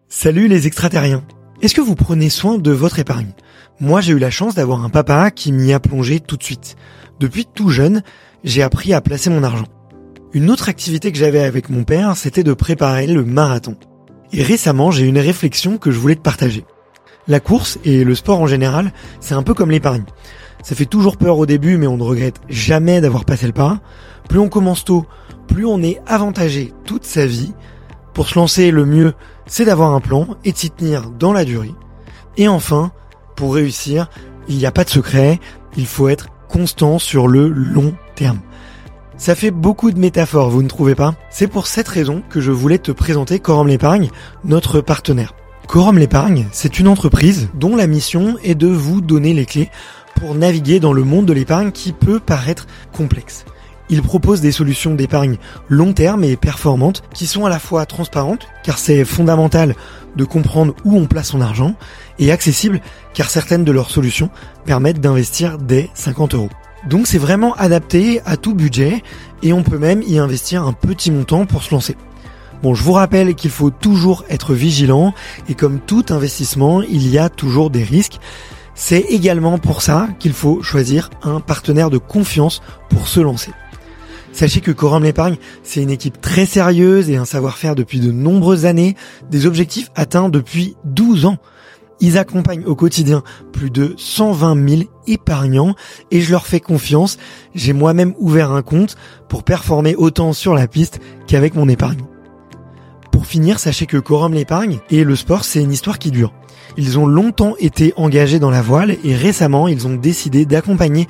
Salut les extraterriens. Est-ce que vous prenez soin de votre épargne ? Moi, j'ai eu la chance d'avoir un papa qui m'y a plongé tout de suite. Depuis tout jeune, j'ai appris à placer mon argent. Une autre activité que j'avais avec mon père, c'était de préparer le marathon. Et récemment, j'ai eu une réflexion que je voulais te partager. La course et le sport en général, c'est un peu comme l'épargne. Ça fait toujours peur au début, mais on ne regrette jamais d'avoir passé le pas. Plus on commence tôt, plus on est avantagé toute sa vie. Pour se lancer, le mieux, c'est d'avoir un plan et de s'y tenir dans la durée. Et enfin, pour réussir, il n'y a pas de secret, il faut être constant sur le long terme. Ça fait beaucoup de métaphores, vous ne trouvez pas ? C'est pour cette raison que je voulais te présenter Quorum l'Épargne, notre partenaire. Quorum l'Épargne, c'est une entreprise dont la mission est de vous donner les clés pour naviguer dans le monde de l'épargne qui peut paraître complexe. Il propose des solutions d'épargne long terme et performantes qui sont à la fois transparentes, car c'est fondamental de comprendre où on place son argent, et accessibles, car certaines de leurs solutions permettent d'investir dès 50 €. Donc c'est vraiment adapté à tout budget, et on peut même y investir un petit montant pour se lancer. Bon, je vous rappelle qu'il faut toujours être vigilant, et comme tout investissement, il y a toujours des risques. C'est également pour ça qu'il faut choisir un partenaire de confiance pour se lancer. Sachez que Quorum l'Épargne, c'est une équipe très sérieuse et un savoir-faire depuis de nombreuses années, des objectifs atteints depuis 12 ans. Ils accompagnent au quotidien plus de 120 000 épargnants et je leur fais confiance. J'ai moi-même ouvert un compte pour performer autant sur la piste qu'avec mon épargne. Pour finir, sachez que Quorum l'Épargne et le sport, c'est une histoire qui dure. Ils ont longtemps été engagés dans la voile et récemment, ils ont décidé d'accompagner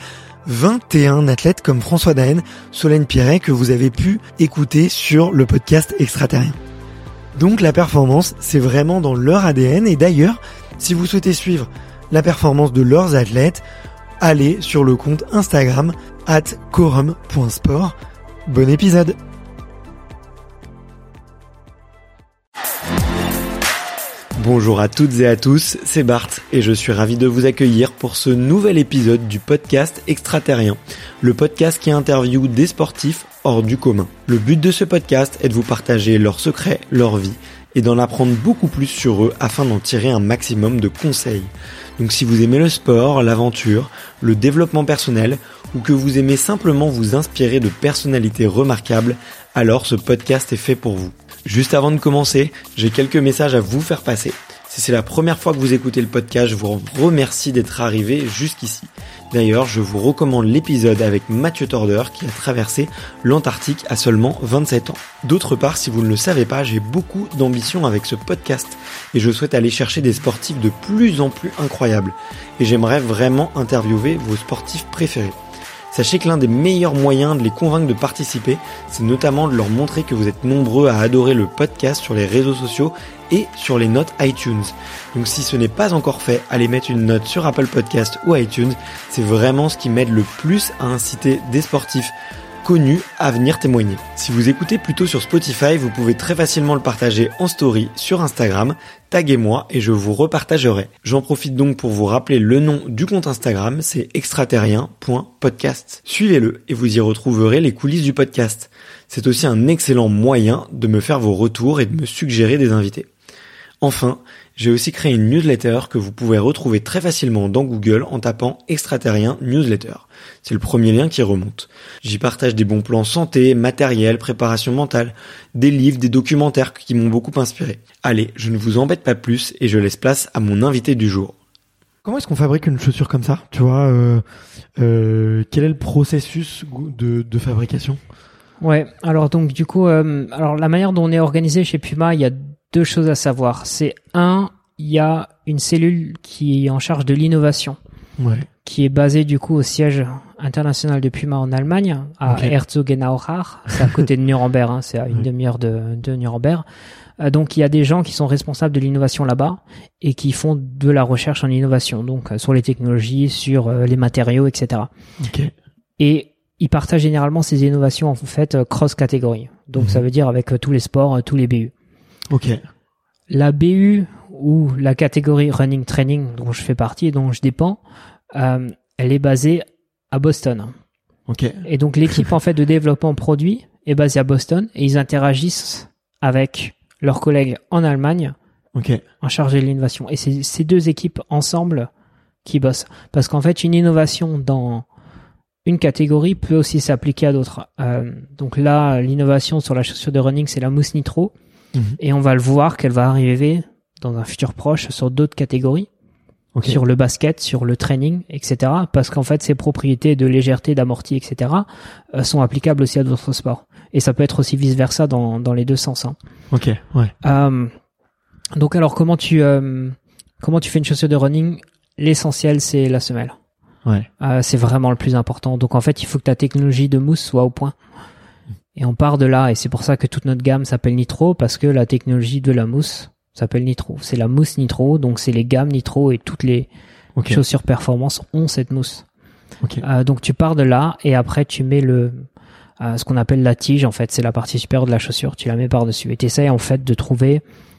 21 athlètes comme François Daen, Solène Piret, que vous avez pu écouter sur le podcast Extraterrien. Donc la performance, c'est vraiment dans leur ADN et d'ailleurs, si vous souhaitez suivre la performance de leurs athlètes, allez sur le compte Instagram @quorum.sport. Bon épisode. Bonjour à toutes et à tous, c'est Bart et je suis ravi de vous accueillir pour ce nouvel épisode du podcast Extraterrien, le podcast qui interviewe des sportifs hors du commun. Le but de ce podcast est de vous partager leurs secrets, leur vie et d'en apprendre beaucoup plus sur eux afin d'en tirer un maximum de conseils. Donc si vous aimez le sport, l'aventure, le développement personnel ou que vous aimez simplement vous inspirer de personnalités remarquables, alors ce podcast est fait pour vous. Juste avant de commencer, j'ai quelques messages à vous faire passer. Si c'est la première fois que vous écoutez le podcast, je vous remercie d'être arrivé jusqu'ici. D'ailleurs, je vous recommande l'épisode avec Mathieu Torder qui a traversé l'Antarctique à seulement 27 ans. D'autre part, si vous ne le savez pas, j'ai beaucoup d'ambition avec ce podcast et je souhaite aller chercher des sportifs de plus en plus incroyables. Et j'aimerais vraiment interviewer vos sportifs préférés. Sachez que l'un des meilleurs moyens de les convaincre de participer, c'est notamment de leur montrer que vous êtes nombreux à adorer le podcast sur les réseaux sociaux et sur les notes iTunes. Donc si ce n'est pas encore fait, allez mettre une note sur Apple Podcast ou iTunes. C'est vraiment ce qui m'aide le plus à inciter des sportifs connus à venir témoigner. Si vous écoutez plutôt sur Spotify, vous pouvez très facilement le partager en story sur Instagram, taguez-moi et je vous repartagerai. J'en profite donc pour vous rappeler le nom du compte Instagram, c'est extraterrien.podcast. Suivez-le et vous y retrouverez les coulisses du podcast. C'est aussi un excellent moyen de me faire vos retours et de me suggérer des invités. Enfin, j'ai aussi créé une newsletter que vous pouvez retrouver très facilement dans Google en tapant Extraterrien Newsletter. C'est le premier lien qui remonte. J'y partage des bons plans santé, matériel, préparation mentale, des livres, des documentaires qui m'ont beaucoup inspiré. Allez, je ne vous embête pas plus et je laisse place à mon invité du jour. Comment est-ce qu'on fabrique une chaussure comme ça ? Tu vois, quel est le processus de fabrication ? Ouais, alors donc du coup, alors la manière dont on est organisé chez Puma, il y a deux choses à savoir. C'est il y a une cellule qui est en charge de l'innovation, qui est basée du coup au siège international de Puma en Allemagne, à Herzogenaurach. C'est à côté de Nuremberg, c'est à une demi-heure de Nuremberg. Donc il y a des gens qui sont responsables de l'innovation là-bas et qui font de la recherche en innovation, donc sur les technologies, sur les matériaux, etc. Et ils partagent généralement ces innovations en fait cross-catégorie. Donc ça veut dire avec tous les sports, tous les BU. La BU ou la catégorie running training dont je fais partie et dont je dépends, elle est basée à Boston. Et donc l'équipe en fait de développement produit est basée à Boston et ils interagissent avec leurs collègues en Allemagne en charge de l'innovation. Et c'est ces deux équipes ensemble qui bossent. Parce qu'en fait, une innovation dans une catégorie peut aussi s'appliquer à d'autres. Donc là, l'innovation sur la chaussure de running, c'est la mousse nitro. Et on va le voir qu'elle va arriver dans un futur proche sur d'autres catégories. Sur le basket, sur le training, etc. Parce qu'en fait, ces propriétés de légèreté, d'amorti, etc. sont applicables aussi à d'autres sports. Et ça peut être aussi vice versa dans les deux sens. Donc alors, comment tu fais une chaussure de running? L'essentiel, c'est la semelle. C'est vraiment le plus important. Donc en fait, il faut que ta technologie de mousse soit au point. Et on part de là, et c'est pour ça que toute notre gamme s'appelle Nitro, parce que la technologie de la mousse s'appelle Nitro. C'est la mousse Nitro, donc c'est les gammes Nitro, et toutes les chaussures performance ont cette mousse. Donc tu pars de là, et après tu mets ce qu'on appelle la tige, en fait, c'est la partie supérieure de la chaussure, tu la mets par-dessus. Et tu essaies en fait de trouver...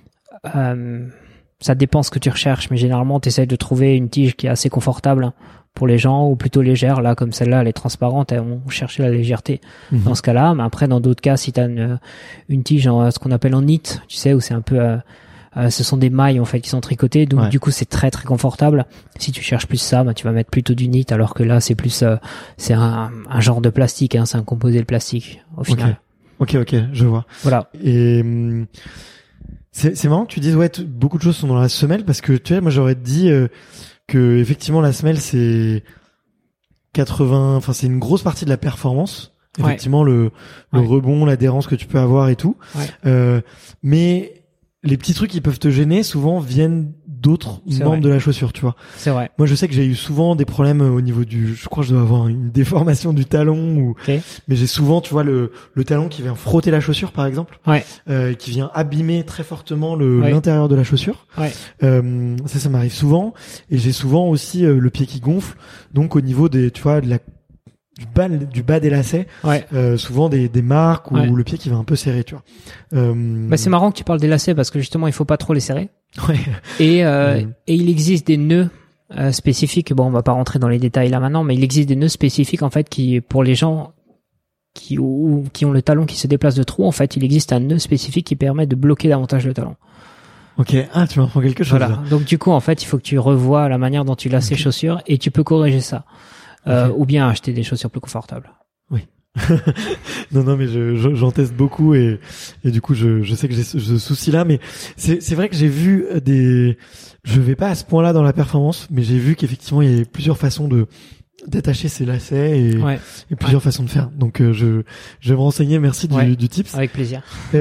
ça dépend ce que tu recherches, mais généralement tu essaies de trouver une tige qui est assez confortable pour les gens, ou plutôt légère. Là, comme celle-là, elle est transparente, on cherche la légèreté dans ce cas-là. Mais après, dans d'autres cas, si tu as une tige ce qu'on appelle en knit, tu sais, où c'est un peu... ce sont des mailles en fait qui sont tricotées, donc du coup c'est très très confortable. Si tu cherches plus ça, tu vas mettre plutôt du knit, alors que là c'est plus c'est un genre de plastique, c'est un composé de plastique au final. Ok, je vois. Voilà. Et c'est marrant que tu dises beaucoup de choses sont dans la semelle, parce que tu vois, moi j'aurais dit que effectivement la semelle c'est c'est une grosse partie de la performance. Effectivement le rebond, l'adhérence que tu peux avoir et tout. Mais les petits trucs qui peuvent te gêner souvent viennent d'autres membres de la chaussure, tu vois. C'est vrai. Moi, je sais que j'ai eu souvent des problèmes au niveau je crois que je dois avoir une déformation du talon mais j'ai souvent, tu vois, le talon qui vient frotter la chaussure, par exemple. Qui vient abîmer très fortement l'intérieur de la chaussure. Ça m'arrive souvent. Et j'ai souvent aussi le pied qui gonfle. Donc, au niveau du bas des lacets, souvent des marques ou le pied qui va un peu serrer, tu vois. C'est marrant que tu parles des lacets, parce que justement il faut pas trop les serrer. Et il existe des nœuds spécifiques. Bon, on va pas rentrer dans les détails là maintenant, mais il existe des nœuds spécifiques en fait qui, pour les gens qui ont le talon qui se déplace de trop, en fait, il existe un nœud spécifique qui permet de bloquer davantage le talon. Tu m'apprends quelque chose. Voilà. Donc du coup, en fait, il faut que tu revoies la manière dont tu lasses ces chaussures, et tu peux corriger ça. Ou bien acheter des chaussures plus confortables. non, mais j'en teste beaucoup, et du coup je sais que j'ai ce souci là, mais c'est vrai que j'ai vu je vais pas à ce point là dans la performance, mais j'ai vu qu'effectivement il y avait plusieurs façons d'attacher ces lacets et plusieurs façons de faire. Donc je vais me renseigner. Merci du tips. Avec plaisir.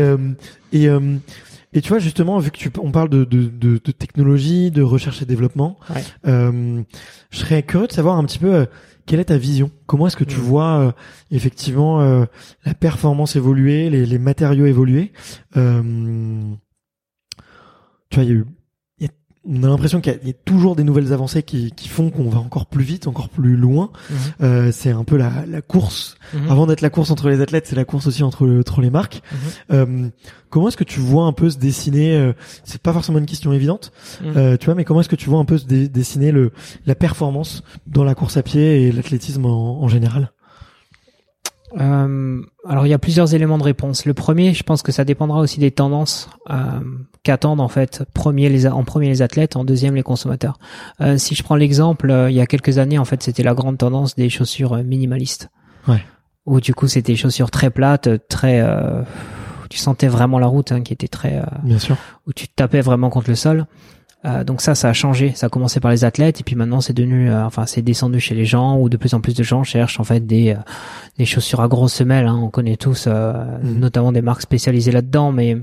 Et tu vois, justement, vu que on parle de technologie, de recherche et développement, je serais curieux de savoir un petit peu quelle est ta vision. Comment est-ce que tu vois effectivement la performance évoluer, les matériaux évoluer. Tu vois, on a l'impression qu'il y a toujours des nouvelles avancées qui font qu'on va encore plus vite, encore plus loin. C'est un peu la course. Avant d'être la course entre les athlètes, c'est la course aussi entre les marques. Comment est-ce que tu vois un peu se dessiner c'est pas forcément une question évidente, tu vois, mais comment est-ce que tu vois un peu se dessiner la performance dans la course à pied et l'athlétisme en général? Alors il y a plusieurs éléments de réponse. Le premier, je pense que ça dépendra aussi des tendances qu'attendent en fait en premier les athlètes, en deuxième les consommateurs. Si je prends l'exemple, il y a quelques années en fait, c'était la grande tendance des chaussures minimalistes. Où du coup c'était des chaussures très plates, très tu sentais vraiment la route, qui était très bien sûr, où tu te tapais vraiment contre le sol. Donc ça a changé. Ça a commencé par les athlètes, et puis maintenant c'est devenu, c'est descendu chez les gens, où de plus en plus de gens cherchent en fait des chaussures à grosses semelles. On connaît tous, notamment des marques spécialisées là-dedans, mais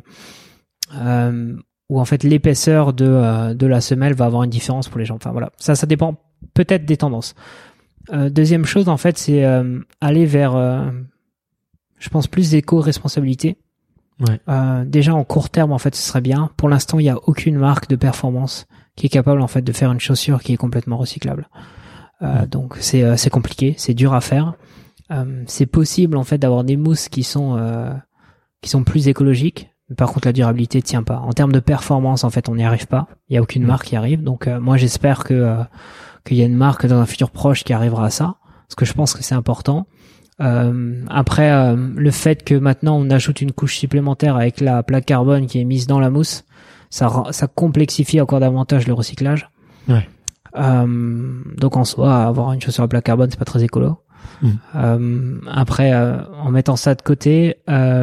où en fait l'épaisseur de la semelle va avoir une différence pour les gens. Enfin voilà, ça dépend peut-être des tendances. Deuxième chose, en fait, c'est aller vers, je pense, plus d'éco-responsabilité. Déjà en court terme, en fait, ce serait bien. Pour l'instant, il n'y a aucune marque de performance qui est capable en fait de faire une chaussure qui est complètement recyclable. Donc c'est compliqué, c'est dur à faire. C'est possible en fait d'avoir des mousses qui sont plus écologiques. Par contre, la durabilité tient pas. En termes de performance, en fait, on n'y arrive pas. Il y a aucune marque qui arrive. Donc moi, j'espère qu'il y a une marque dans un futur proche qui arrivera à ça, parce que je pense que c'est important. Après, le fait que maintenant on ajoute une couche supplémentaire avec la plaque carbone qui est mise dans la mousse, ça complexifie encore davantage le recyclage. Ouais. Donc en soi, avoir une chaussure à plaque carbone, c'est pas très écolo. Après, en mettant ça de côté,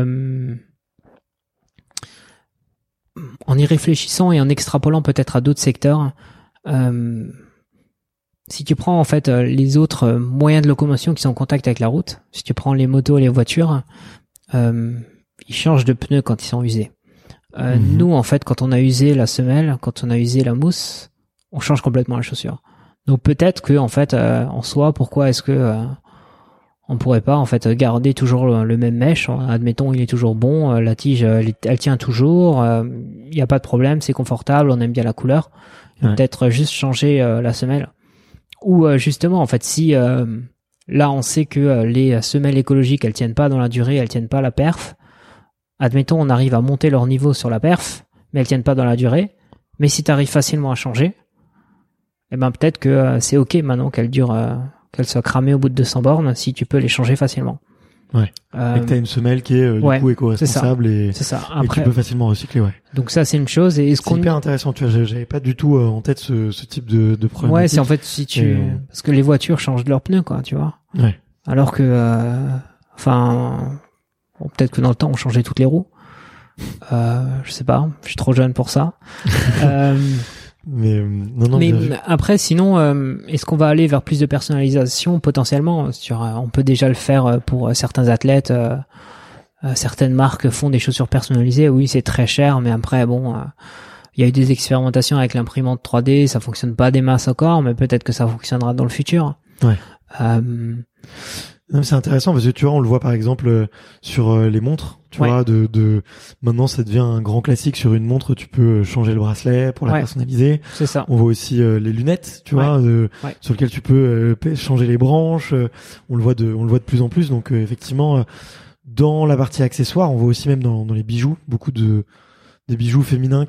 en y réfléchissant et en extrapolant peut-être à d'autres secteurs, si tu prends en fait les autres moyens de locomotion qui sont en contact avec la route, si tu prends les motos et les voitures, ils changent de pneus quand ils sont usés. Nous, en fait, quand on a usé la semelle, quand on a usé la mousse, on change complètement la chaussure. Donc peut-être que en fait, en soi, pourquoi est-ce que on pourrait pas en fait garder toujours le même mèche? Admettons, il est toujours bon, la tige, elle tient toujours, il y a pas de problème, c'est confortable, on aime bien la couleur. Ouais. Peut-être juste changer la semelle. Ou justement, en fait, si là on sait que les semelles écologiques elles tiennent pas dans la durée, elles tiennent pas la perf. Admettons, on arrive à monter leur niveau sur la perf, mais elles tiennent pas dans la durée. Mais si tu arrives facilement à changer, eh ben peut-être que c'est ok maintenant qu'elles durent, qu'elles soient cramées au bout de 200 bornes, si tu peux les changer facilement. Ouais. Et que t'as une semelle qui est du coup éco-responsable et Après, et tu peux facilement recycler, ouais. Donc ça c'est une chose. Et c'est hyper intéressant, tu vois, j'avais pas du tout en tête ce type de problématique. Ouais, c'est en fait si tu parce que les voitures changent leurs pneus, quoi, tu vois. Ouais. Alors que bon, peut-être que dans le temps on changeait toutes les roues. Je sais pas, je suis trop jeune pour ça. Mais après, sinon, est-ce qu'on va aller vers plus de personnalisation potentiellement on peut déjà le faire pour certains athlètes. Certaines marques font des chaussures personnalisées. Oui, c'est très cher, mais après, bon, il y a eu des expérimentations avec l'imprimante 3D. Ça fonctionne pas des masses encore, mais peut-être que ça fonctionnera dans le futur. Ouais. Non, c'est intéressant parce que tu vois, on le voit par exemple sur les montres, tu vois, de maintenant ça devient un grand classique sur une montre, tu peux changer le bracelet pour la personnaliser. C'est ça. On voit aussi les lunettes, tu vois, sur lesquelles tu peux changer les branches. On le voit de plus en plus. Donc effectivement, dans la partie accessoires, on voit aussi même dans les bijoux beaucoup des bijoux féminins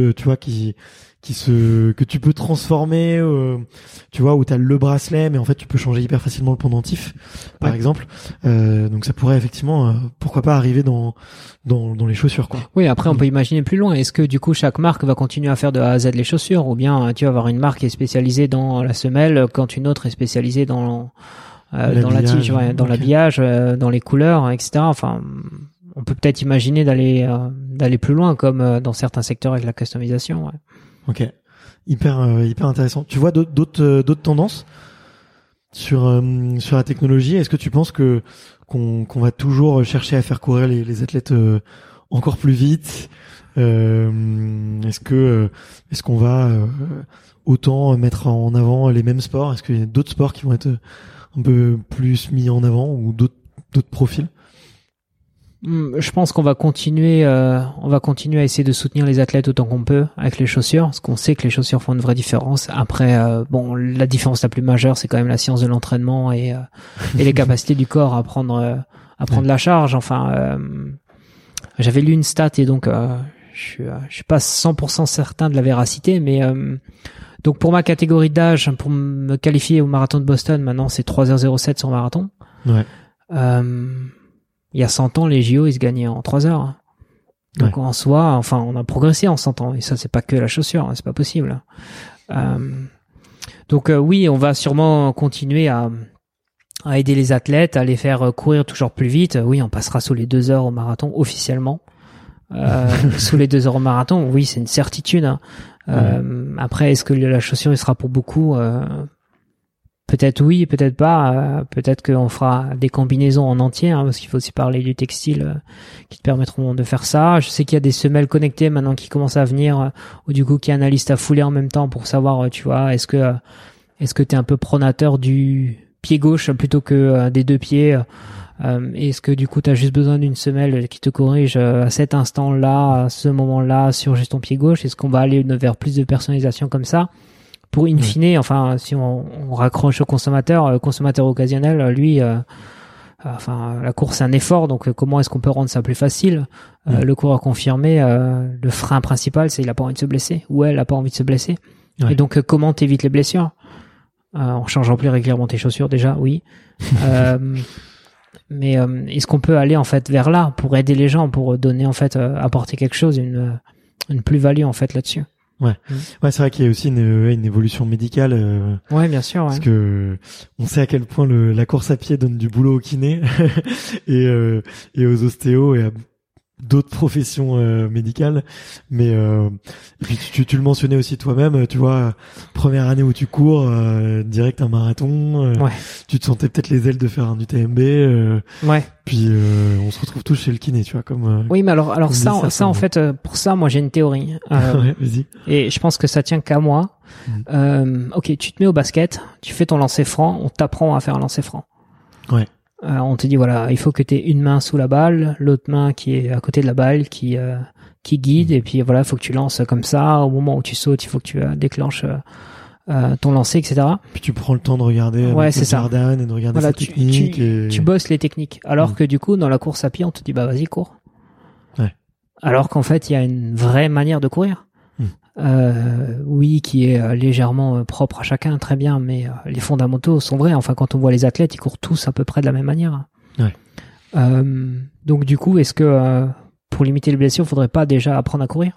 que tu peux transformer, tu vois, où t'as le bracelet, mais en fait tu peux changer hyper facilement le pendentif, par exemple. Donc ça pourrait effectivement, pourquoi pas arriver dans les chaussures, quoi. Oui, après on peut imaginer plus loin. Est-ce que du coup chaque marque va continuer à faire de A à Z les chaussures, ou bien tu vas avoir une marque qui est spécialisée dans la semelle, quand une autre est spécialisée dans la tige, dans l'habillage, dans les couleurs, etc. Enfin, on peut peut-être imaginer d'aller plus loin, comme dans certains secteurs avec la customisation. Ouais. Ok, hyper intéressant. Tu vois d'autres tendances sur la technologie? Est-ce que tu penses qu'on va toujours chercher à faire courir les athlètes encore plus vite? Est-ce qu'on va autant mettre en avant les mêmes sports? Est-ce qu'il y a d'autres sports qui vont être un peu plus mis en avant, ou d'autres profils? Je pense qu'on va continuer à essayer de soutenir les athlètes autant qu'on peut avec les chaussures, parce qu'on sait que les chaussures font une vraie différence. Après, bon, la différence la plus majeure, c'est quand même la science de l'entraînement et les capacités du corps à prendre la charge. Enfin, j'avais lu une stat et donc je suis pas 100% certain de la véracité, mais donc pour ma catégorie d'âge, pour me qualifier au marathon de Boston, maintenant c'est 3h07 sur marathon. Ouais. Il y a 100 ans, les JO, ils se gagnaient en 3 heures. Donc en soi, enfin, on a progressé en 100 ans. Et ça, c'est pas que la chaussure, c'est pas possible. Donc oui, on va sûrement continuer à aider les athlètes, à les faire courir toujours plus vite. Oui, on passera sous les 2 heures au marathon officiellement. Sous les 2 heures au marathon, oui, c'est une certitude. Après, est-ce que la chaussure, il sera pour beaucoup peut-être oui, peut-être pas. Peut-être qu'on fera des combinaisons en entier, parce qu'il faut aussi parler du textile qui te permettront de faire ça. Je sais qu'il y a des semelles connectées maintenant qui commencent à venir, ou du coup qui analysent ta foulée en même temps pour savoir, tu vois, est-ce que t'es un peu pronateur du pied gauche plutôt que des deux pieds. Est-ce que du coup t'as juste besoin d'une semelle qui te corrige à cet instant-là, à ce moment-là, sur juste ton pied gauche? Est-ce qu'on va aller vers plus de personnalisation comme ça? Pour in fine, enfin, si on raccroche au consommateur occasionnel, lui, enfin, la course c'est un effort, donc comment est-ce qu'on peut rendre ça plus facile? Le coureur confirmé, le frein principal, c'est il a pas envie de se blesser, ou elle a pas envie de se blesser. Et donc comment t'évites les blessures? En changeant plus régulièrement tes chaussures déjà, oui. Mais est-ce qu'on peut aller en fait vers là pour aider les gens, pour donner en fait apporter quelque chose, plus-value en fait là-dessus. Ouais, ouais, c'est vrai qu'il y a aussi une évolution médicale. Ouais, bien sûr. Parce que on sait à quel point la course à pied donne du boulot aux kinés et aux ostéos et à d'autres professions médicales, mais et puis tu le mentionnais aussi toi-même, tu vois, première année où tu cours direct un marathon, tu te sentais peut-être les ailes de faire un UTMB, puis on se retrouve tous chez le kiné, tu vois, comme oui, mais alors ça en fait, pour ça moi j'ai une théorie ouais, vas-y. Et je pense que ça tient qu'à moi. Ok, tu te mets au basket, tu fais ton lancer franc, on t'apprend à faire un lancer franc. Ouais. On te dit voilà, il faut que tu aies une main sous la balle, l'autre main qui est à côté de la balle, qui guide, et puis voilà, il faut que tu lances comme ça. Au moment où tu sautes, il faut que tu déclenches ton lancer, etc. Puis tu prends le temps de regarder c'est Jordan et de regarder sa technique. Tu bosses les techniques. Alors que du coup, dans la course à pied, on te dit bah vas-y, cours. Ouais. Alors qu'en fait, il y a une vraie manière de courir. Oui, qui est légèrement propre à chacun, très bien, mais les fondamentaux sont vrais. Enfin, quand on voit les athlètes, ils courent tous à peu près de la même manière. Ouais. Donc du coup, est-ce que pour limiter les blessures, il faudrait pas déjà apprendre à courir?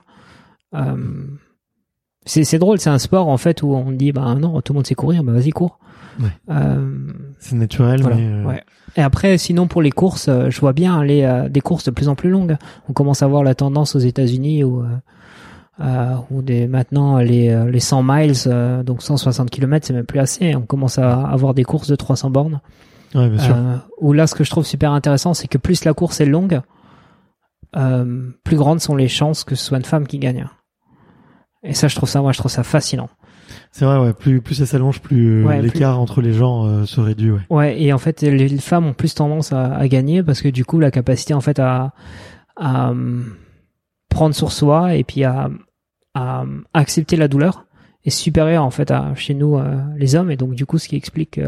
C'est drôle, c'est un sport en fait où on dit bah non, tout le monde sait courir, bah vas-y cours. Ouais. C'est naturel, voilà. Mais ouais. Et après, sinon pour les courses, je vois bien des courses de plus en plus longues. On commence à voir la tendance aux États-Unis où maintenant les 100 miles, donc 160 km, c'est même plus assez. On commence à avoir des courses de 300 bornes. Ouais, bien sûr. Où là, ce que je trouve super intéressant, c'est que plus la course est longue, plus grandes sont les chances que ce soit une femme qui gagne. Et ça, je trouve ça fascinant. C'est vrai, ouais. Plus ça s'allonge, plus l'écart entre les genres se réduit, ouais. Ouais, et en fait, les femmes ont plus tendance à gagner parce que du coup, la capacité en fait à prendre sur soi et puis à accepter la douleur est supérieure en fait à chez nous les hommes, et donc du coup ce qui explique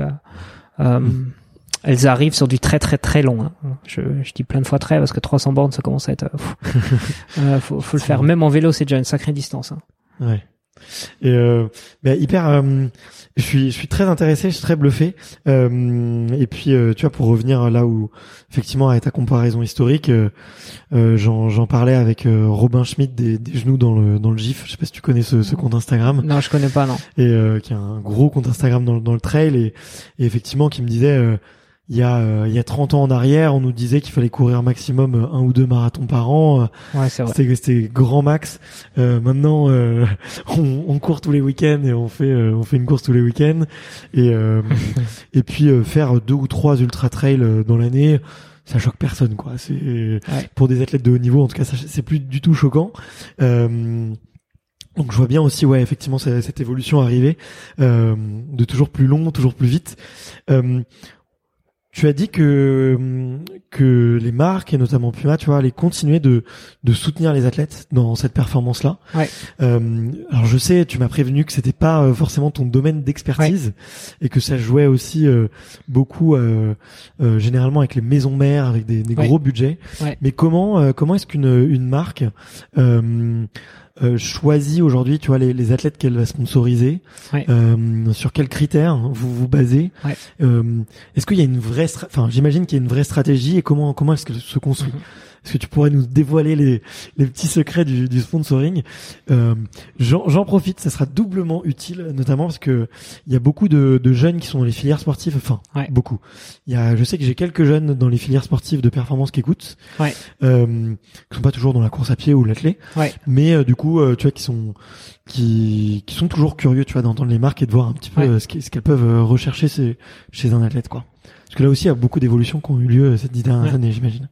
elles arrivent sur du très très très long. Je dis plein de fois très parce que 300 bornes ça commence à être faut le faire. Même en vélo c'est déjà une sacrée distance. Ouais. Et hyper je suis très intéressé, je suis très bluffé, et puis tu vois, pour revenir là où effectivement à ta comparaison historique, j'en parlais avec Robin Schmidt des genoux dans le GIF. Je sais pas si tu connais ce compte Instagram. Non, je connais pas, non. Et qui a un gros compte Instagram dans le trail, et effectivement qui me disait il y a 30 ans en arrière, on nous disait qu'il fallait courir maximum 1 ou 2 marathons par an. Ouais, c'est vrai. C'était grand max. Maintenant, on court tous les week-ends et on fait une course tous les week-ends. Et puis faire 2 ou 3 ultra trails dans l'année, ça choque personne, quoi. Pour des athlètes de haut niveau, en tout cas, c'est plus du tout choquant. Donc je vois bien aussi, ouais, effectivement, cette évolution arriver, de toujours plus long, toujours plus vite. Tu as dit que les marques et notamment Puma, tu vois, allaient continuer de soutenir les athlètes dans cette performance-là. Ouais. Alors je sais, tu m'as prévenu que c'était pas forcément ton domaine d'expertise, et que ça jouait aussi beaucoup généralement avec les maisons mères, avec des gros budgets. Ouais. Mais comment est-ce qu'une marque choisit aujourd'hui, tu vois, les athlètes qu'elle va sponsoriser, sur quels critères vous vous basez? Est-ce qu'il y a une vraie, j'imagine qu'il y a une vraie stratégie, et comment est-ce qu'elle se construit? Est-ce que tu pourrais nous dévoiler les petits secrets du sponsoring? J'en profite, ça sera doublement utile, notamment parce que il y a beaucoup de jeunes qui sont dans les filières sportives, beaucoup. Je sais que j'ai quelques jeunes dans les filières sportives de performance qui écoutent, qui sont pas toujours dans la course à pied ou l'athlé, mais du coup, tu vois, qui sont toujours curieux, tu vois, d'entendre les marques et de voir un petit peu ce qu'elles peuvent rechercher chez un athlète, quoi. Parce que là aussi, il y a beaucoup d'évolutions qui ont eu lieu ces 10 dernières années, j'imagine.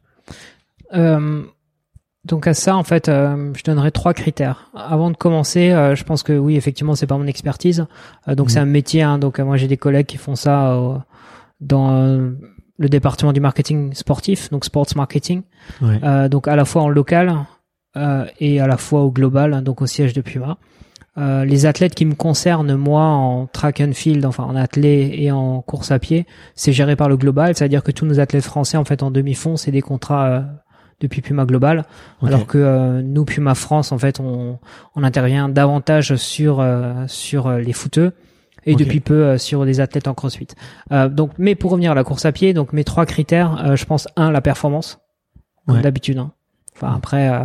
Donc à ça, en fait, je donnerais 3 critères. Avant de commencer, je pense que oui, effectivement, c'est pas mon expertise. Donc c'est un métier. Donc moi, j'ai des collègues qui font ça dans le département du marketing sportif, donc sports marketing. Donc à la fois en local et à la fois au global, donc au siège de Puma. Les athlètes qui me concernent, moi, en track and field, enfin en athlé et en course à pied, c'est géré par le global, c'est-à-dire que tous nos athlètes français, en fait, en demi-fond, c'est des contrats depuis Puma Global, alors que nous, Puma France, en fait, on intervient davantage sur les footeux et depuis peu sur des athlètes en crossfit. Donc, mais pour revenir à la course à pied, donc mes 3 critères, je pense la performance, comme d'habitude. Enfin après.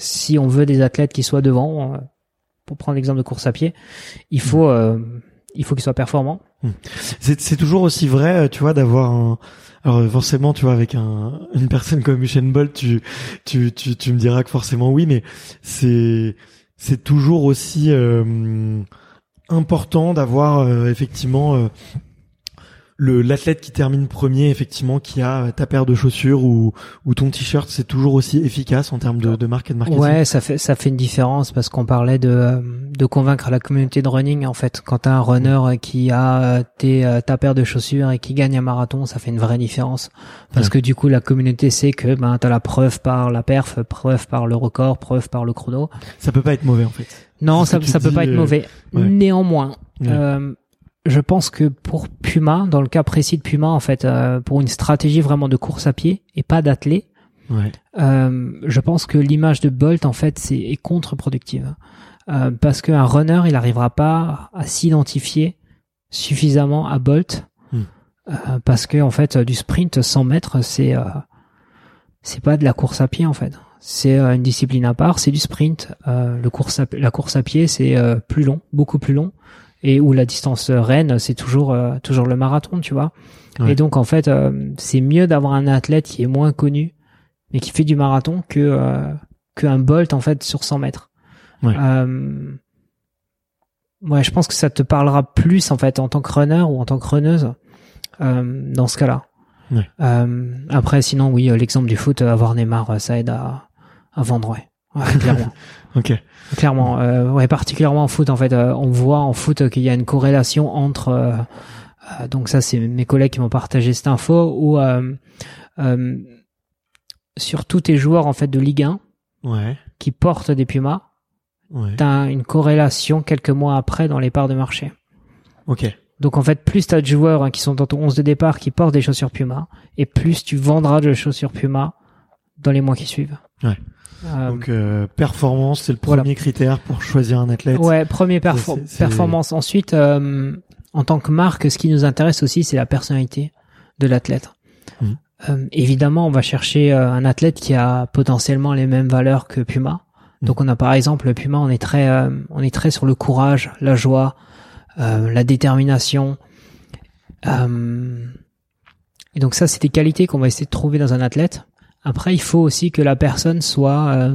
si on veut des athlètes qui soient devant, pour prendre l'exemple de course à pied, il faut qu'ils soient performants. C'est toujours aussi vrai, tu vois, d'avoir alors forcément, tu vois, avec une personne comme Usain Bolt, tu me diras que forcément oui, mais c'est toujours aussi important d'avoir effectivement l'athlète qui termine premier, effectivement, qui a ta paire de chaussures ou ton t-shirt, c'est toujours aussi efficace en termes de marque et de marketing. Ouais, ça fait une différence parce qu'on parlait de convaincre la communauté de running. En fait, quand t'as un runner qui a ta paire de chaussures et qui gagne un marathon, ça fait une vraie différence. Parce que du coup, la communauté sait que t'as la preuve par la perf, preuve par le record, preuve par le chrono. Ça peut pas être mauvais en fait. Non, ça peut pas être mauvais. Ouais. Néanmoins, je pense que pour Puma, dans le cas précis de Puma, en fait, pour une stratégie vraiment de course à pied et pas d'athlète, je pense que l'image de Bolt, en fait, est contre-productive. Parce qu'un runner, il n'arrivera pas à s'identifier suffisamment à Bolt. Parce que, en fait, du sprint 100 mètres, c'est pas de la course à pied, en fait. C'est une discipline à part, c'est du sprint. La course à pied, c'est plus long, beaucoup plus long. Et où la distance reine, c'est toujours le marathon, tu vois. Ouais. Et donc en fait, c'est mieux d'avoir un athlète qui est moins connu, mais qui fait du marathon qu'un Bolt en fait sur 100 mètres. Ouais. Ouais, je pense que ça te parlera plus en fait en tant que runner ou en tant que runneuse dans ce cas-là. Ouais. Après, sinon, oui, l'exemple du foot, avoir Neymar, ça aide à vendre, ouais, clairement. Ok. Clairement, ouais, particulièrement en foot, en fait, on voit en foot qu'il y a une corrélation entre, donc ça, c'est mes collègues qui m'ont partagé cette info, où sur tous tes joueurs en fait de Ligue 1, qui portent des Pumas, t'as une corrélation quelques mois après dans les parts de marché. Ok. Donc en fait, plus t'as de joueurs qui sont dans ton 11 de départ qui portent des chaussures Puma, et plus tu vendras de chaussures Puma dans les mois qui suivent. Ouais. Donc performance, c'est le premier critère pour choisir un athlète. Ouais, premier performance. Ensuite, en tant que marque, ce qui nous intéresse aussi, c'est la personnalité de l'athlète. Évidemment, on va chercher un athlète qui a potentiellement les mêmes valeurs que Puma. Donc on a par exemple Puma, on est très sur le courage, la joie, la détermination. Et donc ça, c'est des qualités qu'on va essayer de trouver dans un athlète. Après, il faut aussi que la personne soit,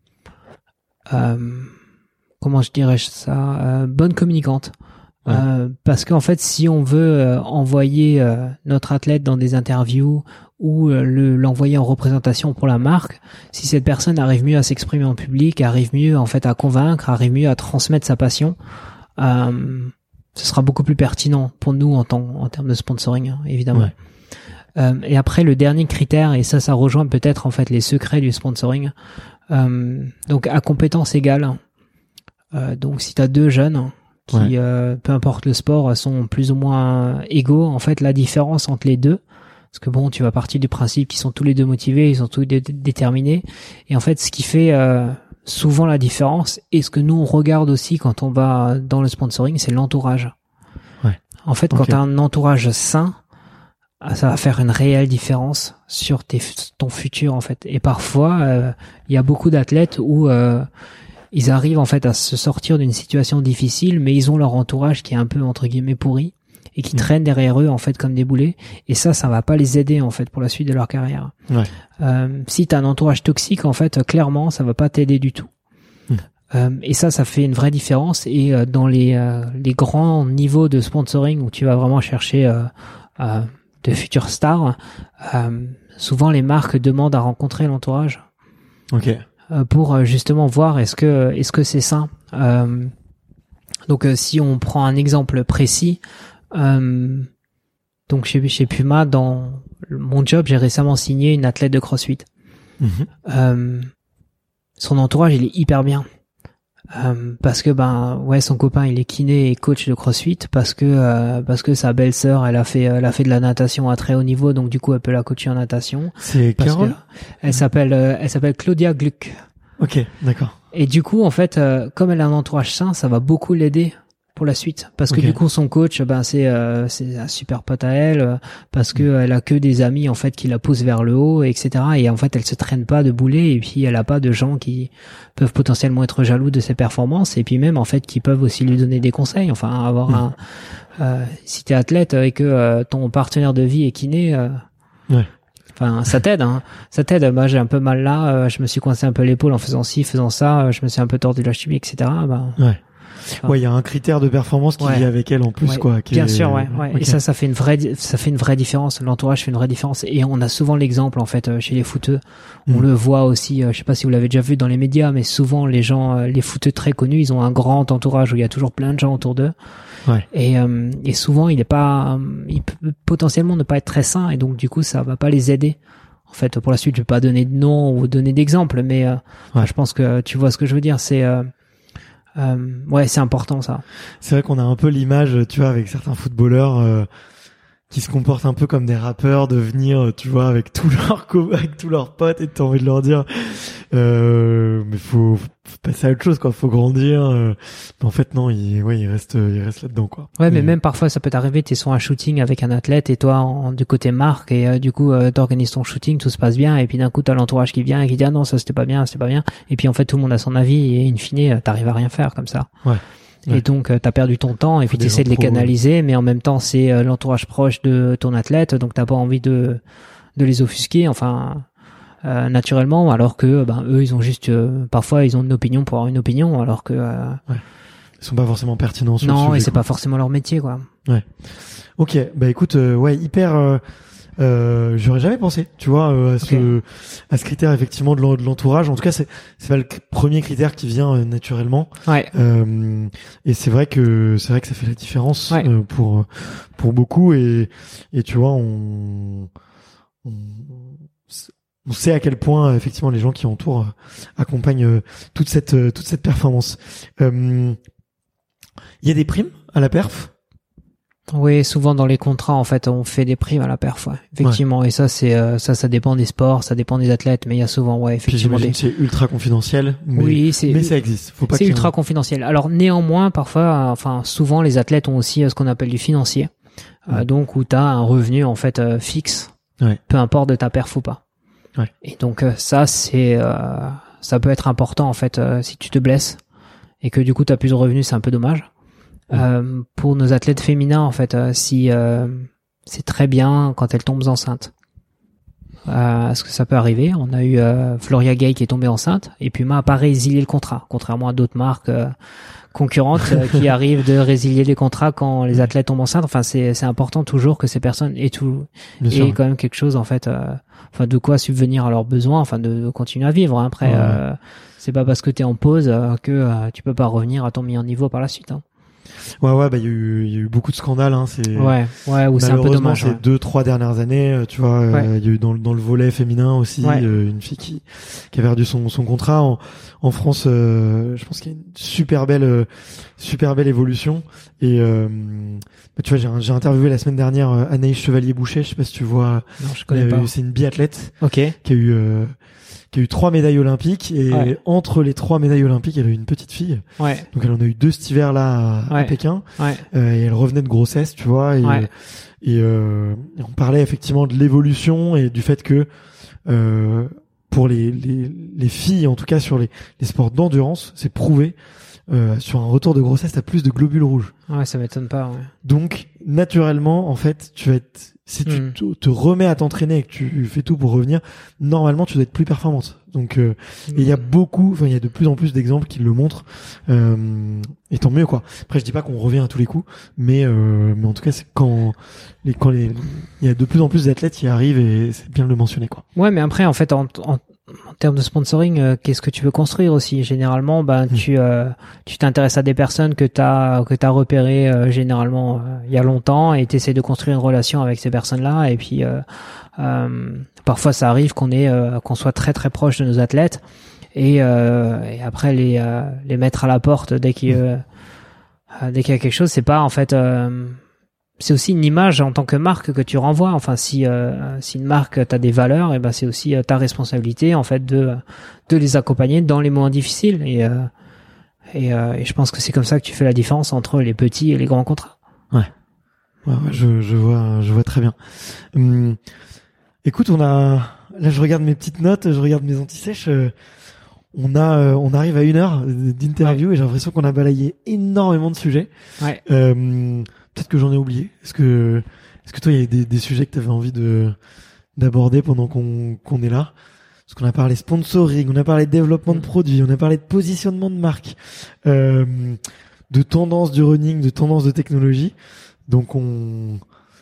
comment je dirais ça, bonne communicante. Parce qu'en fait, si on veut envoyer notre athlète dans des interviews ou l'envoyer en représentation pour la marque, si cette personne arrive mieux à s'exprimer en public, arrive mieux en fait à convaincre, arrive mieux à transmettre sa passion, ce sera beaucoup plus pertinent pour nous en termes de sponsoring, hein, évidemment. Ouais. Et après, le dernier critère, et ça rejoint peut-être en fait les secrets du sponsoring. Donc à compétences égales. Donc si t'as deux jeunes qui, peu importe le sport, sont plus ou moins égaux, en fait la différence entre les deux, parce que bon, tu vas partir du principe qu'ils sont tous les deux motivés, ils sont tous les deux déterminés, et en fait ce qui fait souvent la différence, et ce que nous on regarde aussi quand on va dans le sponsoring, c'est l'entourage. Ouais. En fait, quand t'as un entourage sain, ça va faire une réelle différence sur ton futur en fait. Et parfois, il y a beaucoup d'athlètes où ils arrivent en fait à se sortir d'une situation difficile, mais ils ont leur entourage qui est un peu entre guillemets pourri et qui traîne derrière eux en fait comme des boulets. Et ça va pas les aider en fait pour la suite de leur carrière. Ouais. Si t'as un entourage toxique en fait, clairement, ça va pas t'aider du tout. Et ça fait une vraie différence. Et dans les grands niveaux de sponsoring où tu vas vraiment chercher de futures stars, souvent les marques demandent à rencontrer l'entourage. Ok. Pour justement voir est-ce que c'est sain. Donc si on prend un exemple précis, donc chez Puma, dans mon job, j'ai récemment signé une athlète de CrossFit. Son entourage, il est hyper bien. Parce que son copain il est kiné et coach de CrossFit, parce que sa belle-sœur elle a fait de la natation à très haut niveau, donc du coup elle peut la coacher en natation. C'est Carole. Elle s'appelle Claudia Gluck. Ok, d'accord. Et du coup en fait comme elle a un entourage sain, ça va beaucoup l'aider pour la suite, parce que du coup son coach, c'est un super pote à elle, parce que elle a que des amis en fait qui la poussent vers le haut, etc. Et en fait elle se traîne pas de boulet, et puis elle a pas de gens qui peuvent potentiellement être jaloux de ses performances, et puis même en fait qui peuvent aussi lui donner des conseils. Enfin avoir si t'es athlète et que ton partenaire de vie est kiné, enfin ça t'aide, ça t'aide. Moi j'ai un peu mal là, je me suis coincé un peu l'épaule en faisant ci, faisant ça, je me suis un peu tordu la cheville, etc. Ouais, il y a un critère de performance qui vit avec elle en plus, quoi. Bien sûr, ouais. Okay. Et ça fait une vraie différence. L'entourage fait une vraie différence. Et on a souvent l'exemple, en fait, chez les footeux. On le voit aussi, je sais pas si vous l'avez déjà vu dans les médias, mais souvent, les gens, les footeux très connus, ils ont un grand entourage où il y a toujours plein de gens autour d'eux. Ouais. Et souvent, il peut potentiellement ne pas être très sain, et donc, du coup, ça va pas les aider. En fait, pour la suite, je vais pas donner de nom ou donner d'exemple, mais, je pense que tu vois ce que je veux dire. C'est c'est important ça. C'est vrai qu'on a un peu l'image, tu vois, avec certains footballeurs qui se comportent un peu comme des rappeurs, de venir, tu vois, avec tous leurs potes, et t'as envie de leur dire mais faut passer à autre chose, quoi. Faut grandir. Mais en fait non, il reste là-dedans, quoi. Ouais, mais même parfois ça peut t'arriver, t'es sur un shooting avec un athlète et toi du côté marque, et du coup t'organises ton shooting, tout se passe bien, et puis d'un coup t'as l'entourage qui vient et qui dit ah non, ça c'était pas bien, et puis en fait tout le monde a son avis, et in fine t'arrives à rien faire comme ça. Ouais. Et donc t'as perdu ton temps, et puis t'essaies de les canaliser, mais en même temps c'est l'entourage proche de ton athlète, donc t'as pas envie de les offusquer, enfin naturellement, alors que eux ils ont juste parfois ils ont une opinion pour avoir une opinion, alors que ils sont pas forcément pertinents sur le sujet. Non, et c'est pas forcément leur métier, quoi. Ouais. Ok, bah écoute, hyper. J'aurais jamais pensé, tu vois, à ce critère effectivement de l'entourage. En tout cas, c'est pas le premier critère qui vient naturellement. Ouais. Et c'est vrai que ça fait la différence pour beaucoup, et tu vois, on sait à quel point effectivement les gens qui entourent accompagnent toute cette performance. Il y a des primes à la perf. Oui, souvent dans les contrats, en fait, on fait des primes à la perf, effectivement. Ouais. Et ça, ça dépend des sports, ça dépend des athlètes, mais il y a souvent, effectivement. Puis c'est ultra confidentiel, mais ça existe. Faut pas. C'est ultra confidentiel. Alors néanmoins, parfois, souvent, les athlètes ont aussi ce qu'on appelle du financier, donc où t'as un revenu en fait fixe, peu importe de ta perf ou pas. Ouais. Et donc ça, ça peut être important en fait si tu te blesses et que du coup t'as plus de revenus, c'est un peu dommage. Pour nos athlètes féminins, en fait, si c'est très bien quand elles tombent enceintes. Parce que ça peut arriver. On a eu Floria Gay qui est tombée enceinte, et puis a pas résilié le contrat, contrairement à d'autres marques concurrentes qui arrivent de résilier les contrats quand les athlètes tombent enceintes. Enfin, c'est important toujours que ces personnes aient quand même quelque chose, en fait, de quoi subvenir à leurs besoins, de continuer à vivre. Après, c'est pas parce que t'es en pause que tu peux pas revenir à ton meilleur niveau par la suite. Il y a eu beaucoup de scandales, où c'est un peu dommage. Ces 2-3 dernières années, tu vois, il y a eu dans le volet féminin aussi une fille qui a perdu son contrat en France. Je pense qu'il y a une super belle évolution, et tu vois, j'ai interviewé la semaine dernière Anaïs Chevalier-Boucher, je sais pas si tu vois. Non, je connais pas. C'est une biathlète qui a eu 3 médailles olympiques, et entre les 3 médailles olympiques, elle a eu une petite fille. Ouais. Donc elle en a eu 2 cet hiver-là à Pékin. Ouais. Et elle revenait de grossesse, tu vois. Et on parlait effectivement de l'évolution et du fait que pour les filles, en tout cas sur les sports d'endurance, c'est prouvé. Sur un retour de grossesse, t'as plus de globules rouges. Ouais, ça m'étonne pas. Ouais. Donc naturellement, en fait, si tu te remets à t'entraîner et que tu fais tout pour revenir, normalement tu dois être plus performante. Donc et il y a de plus en plus d'exemples qui le montrent, et tant mieux, quoi. Après, je dis pas qu'on revient à tous les coups, mais en tout cas, c'est quand il y a de plus en plus d'athlètes qui arrivent, et c'est bien de le mentionner, quoi. Ouais, mais après, en fait, en termes de sponsoring, qu'est-ce que tu veux construire aussi? Généralement, tu t'intéresses à des personnes que t'as repérées généralement il y a longtemps, et t'essaies de construire une relation avec ces personnes-là. Et puis parfois, ça arrive qu'on soit très très proche de nos athlètes, et après les mettre à la porte dès qu'il y a quelque chose. C'est pas en fait. C'est aussi une image en tant que marque que tu renvoies. Enfin, si une marque t'as des valeurs, et c'est aussi ta responsabilité, en fait, de les accompagner dans les moments difficiles. Et je pense que c'est comme ça que tu fais la différence entre les petits et les grands contrats. Ouais, je vois très bien. Écoute, là je regarde mes petites notes, je regarde mes anti-sèches. On arrive à 1 heure d'interview et j'ai l'impression qu'on a balayé énormément de sujets. Ouais. Peut-être que j'en ai oublié. Est-ce que toi il y a des sujets que tu avais envie d'aborder pendant qu'on est là? Parce qu'on a parlé sponsoring, on a parlé de développement de produits, on a parlé de positionnement de marque, de tendance du running, de tendance de technologie. Donc on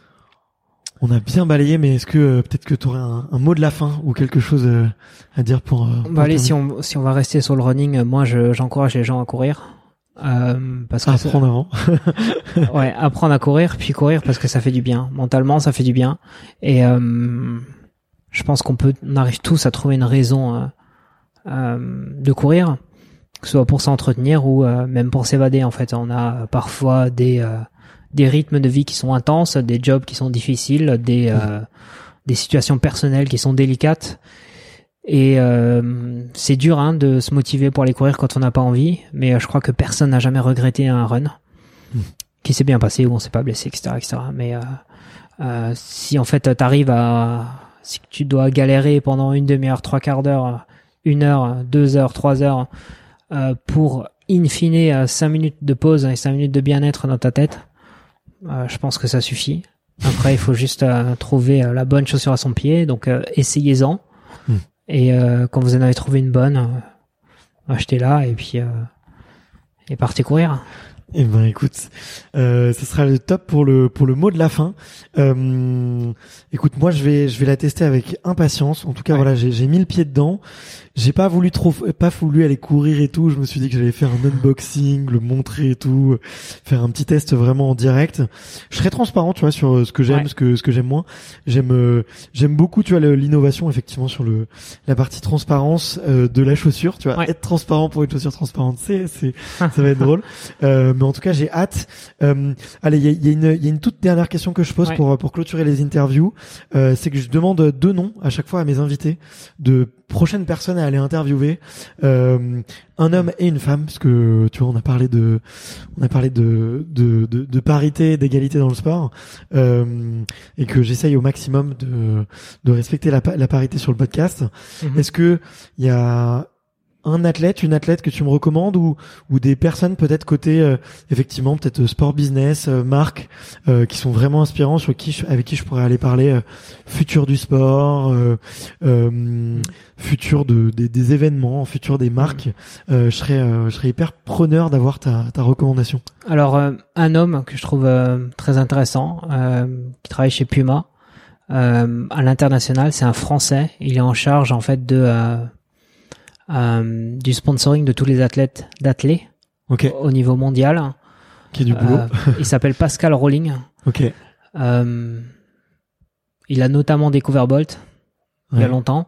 a bien balayé, mais est-ce que peut-être que tu aurais un mot de la fin ou quelque chose à dire pour allez, si on va rester sur le running, moi j'encourage les gens à courir. Parce que apprendre avant. Ouais, apprendre à courir, puis courir parce que ça fait du bien. Mentalement, ça fait du bien. Et je pense on arrive tous à trouver une raison de courir, que ce soit pour s'entretenir ou même pour s'évader. En fait, on a parfois des rythmes de vie qui sont intenses, des jobs qui sont difficiles, des situations personnelles qui sont délicates. Et c'est dur de se motiver pour aller courir quand on n'a pas envie, mais je crois que personne n'a jamais regretté un run qui s'est bien passé, où on s'est pas blessé, etc. Mais si en fait si tu dois galérer pendant une demi-heure, 3/4 d'heure, 1 heure, 2 heures, 3 heures pour in fine 5 minutes de pause et 5 minutes de bien-être dans ta tête, je pense que ça suffit. Après, il faut juste trouver la bonne chaussure à son pied, donc essayez-en. Et quand vous en avez trouvé une bonne, achetez-la et puis et partez courir. Eh ben écoute, ce sera le top pour le mot de la fin. Écoute, moi je vais la tester avec impatience. En tout cas, voilà, j'ai mis le pied dedans. J'ai pas voulu aller courir et tout. Je me suis dit que j'allais faire un unboxing, le montrer et tout, faire un petit test vraiment en direct. Je serai transparent, tu vois, sur ce que j'aime, ce que j'aime moins. J'aime beaucoup, tu vois, l'innovation effectivement sur la partie transparence de la chaussure, tu vois, être transparent pour une chaussure transparente, ça va être drôle. Mais en tout cas, j'ai hâte. Allez, il y a une toute dernière question que je pose pour clôturer les interviews. C'est que je demande 2 noms à chaque fois à mes invités de prochaines personnes à aller interviewer, un homme et une femme, parce que tu vois, on a parlé de parité, d'égalité dans le sport, et que j'essaye au maximum de respecter la parité sur le podcast. Est-ce que il y a une athlète que tu me recommandes ou des personnes peut-être côté effectivement peut-être sport business, marque, qui sont vraiment inspirants, avec qui je pourrais aller parler futur du sport, futur des événements, futur des marques. Je serais hyper preneur d'avoir ta recommandation. Alors un homme que je trouve très intéressant, qui travaille chez Puma à l'international, c'est un Français. Il est en charge en fait du sponsoring de tous les athlètes d'athlée au niveau mondial. Qui est du boulot. Il s'appelle Pascal Rowling. Il a notamment découvert Bolt il y a longtemps.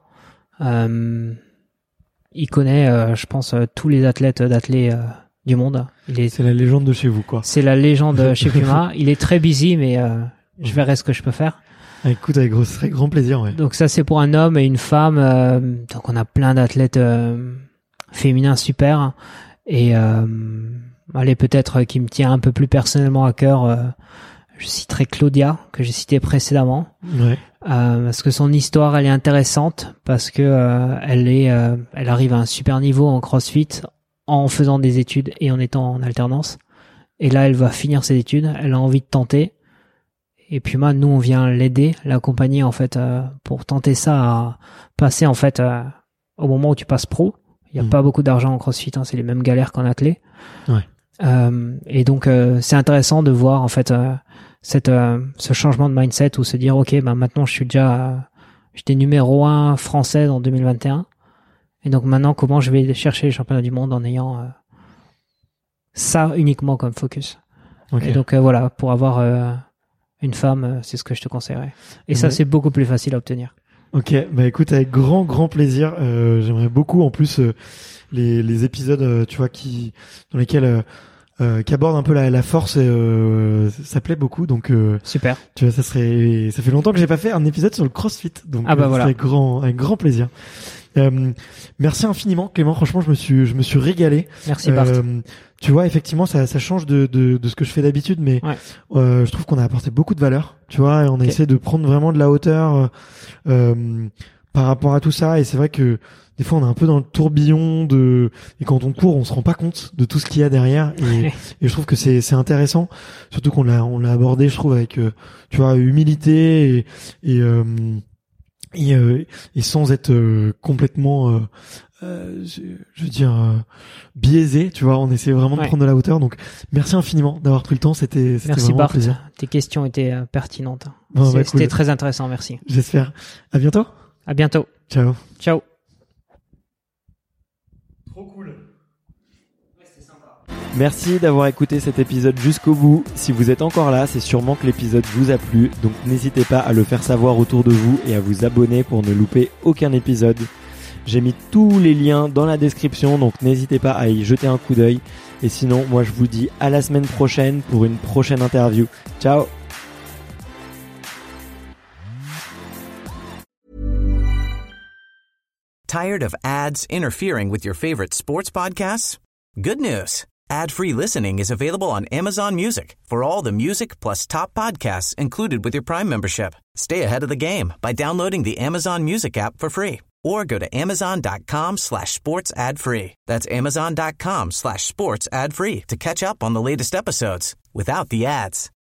Il connaît, je pense, tous les athlètes d'athlée du monde. C'est la légende de chez vous, quoi. C'est la légende chez Puma. Il est très busy, mais je verrai ce que je peux faire. Écoute, avec très grand plaisir, ouais. Donc ça, c'est pour un homme et une femme. Donc on a plein d'athlètes féminins super. Et allez, peut-être qui me tient un peu plus personnellement à cœur, je citerai Claudia, que j'ai cité précédemment. Parce que son histoire, elle est intéressante, parce que elle arrive à un super niveau en CrossFit en faisant des études et en étant en alternance. Et là, elle va finir ses études. Elle a envie de tenter. Et puis moi, nous, on vient l'aider, l'accompagner en fait pour tenter ça à passer en fait au moment où tu passes pro. Il y a pas beaucoup d'argent en CrossFit, c'est les mêmes galères qu'en athlée. Et donc c'est intéressant de voir en fait ce changement de mindset où se dire ok, maintenant j'étais numéro 1 française en 2021. Et donc maintenant, comment je vais chercher les championnats du monde en ayant ça uniquement comme focus. Et donc voilà, pour avoir une femme, c'est ce que je te conseillerais. Et ça, c'est beaucoup plus facile à obtenir. Ok, écoute, avec grand plaisir. J'aimerais beaucoup en plus les épisodes, tu vois, dans lesquels qui abordent un peu la force. Ça plaît beaucoup, donc super. Tu vois, ça fait longtemps que j'ai pas fait un épisode sur le CrossFit, donc voilà. avec grand plaisir. Merci infiniment, Clément. Franchement, je me suis régalé. Merci, Bart. Tu vois, effectivement, ça change de ce que je fais d'habitude, mais je trouve qu'on a apporté beaucoup de valeur. Tu vois, et on a essayé de prendre vraiment de la hauteur par rapport à tout ça. Et c'est vrai que des fois, on est un peu dans le tourbillon et quand on court, on se rend pas compte de tout ce qu'il y a derrière. Et je trouve que c'est intéressant, surtout qu'on l'a abordé, je trouve, avec tu vois, humilité et sans être complètement je veux dire biaisé, tu vois. On essaie vraiment de prendre de la hauteur. Donc merci infiniment d'avoir pris le temps. C'était vraiment Bart. un plaisir. Tes questions étaient pertinentes. C'était cool. Très intéressant. Merci. J'espère. À bientôt. À bientôt. Ciao. Ciao. Trop cool. Ouais, c'était sympa. Merci d'avoir écouté cet épisode jusqu'au bout. Si vous êtes encore là, c'est sûrement que l'épisode vous a plu, donc n'hésitez pas à le faire savoir autour de vous et à vous abonner pour ne louper aucun épisode. J'ai mis tous les liens dans la description, donc n'hésitez pas à y jeter un coup d'œil. Et sinon, moi je vous dis à la semaine prochaine pour une prochaine interview. Ciao! Tired of ads interfering with your favorite sports podcasts? Good news. Ad-free listening is available on Amazon Music for all the music plus top podcasts included with your Prime membership. Stay ahead of the game by downloading the Amazon Music app for free or go to amazon.com/sports ad free. That's amazon.com/sports ad free to catch up on the latest episodes without the ads.